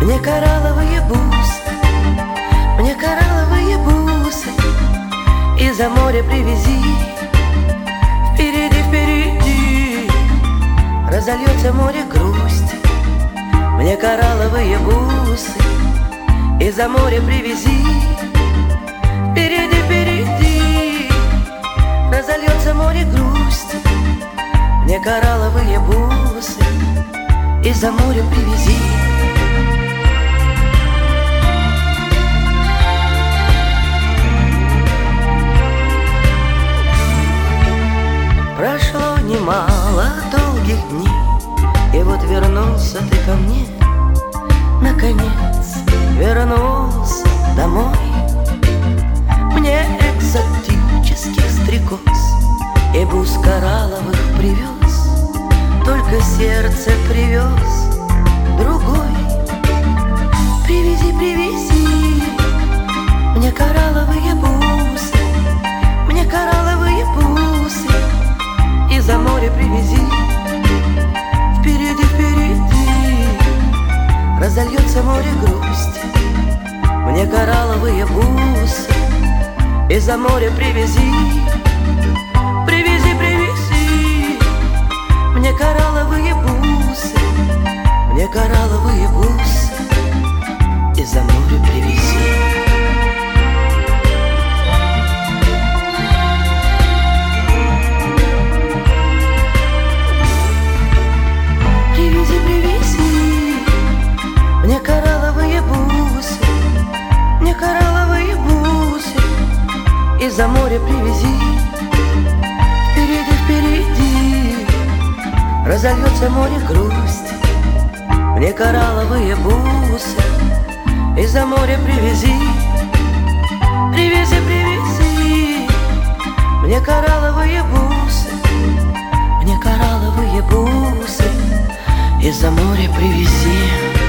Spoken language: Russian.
Мне коралловые бусы, мне коралловые бусы из-за моря привези. Впереди, впереди разольется море грусти. Мне коралловые бусы из-за моря привези. Впереди, впереди разольется море грусти. Мне коралловые бусы из-за моря привези. Прошло немало долгих дней, и вот вернулся ты ко мне. Наконец вернулся домой. Мне экзотических стрекоз и бус коралловых привез, только сердце привез другой. Привези, привези мне коралловые бусы, мне коралловые бусы из-за моря привези. Впереди, впереди разольется море грусти. Мне коралловые бусы из-за моря привези. Привези, привези мне коралловые бусы, мне коралловые бусы из-за моря привези. Привези, привези мне коралловые бусы, мне коралловые бусы из-за моря привези. Впереди, впереди разольется море грусти. Мне коралловые бусы из-за моря привези. Привези, привези мне коралловые бусы, мне коралловые бусы из-за моря привези.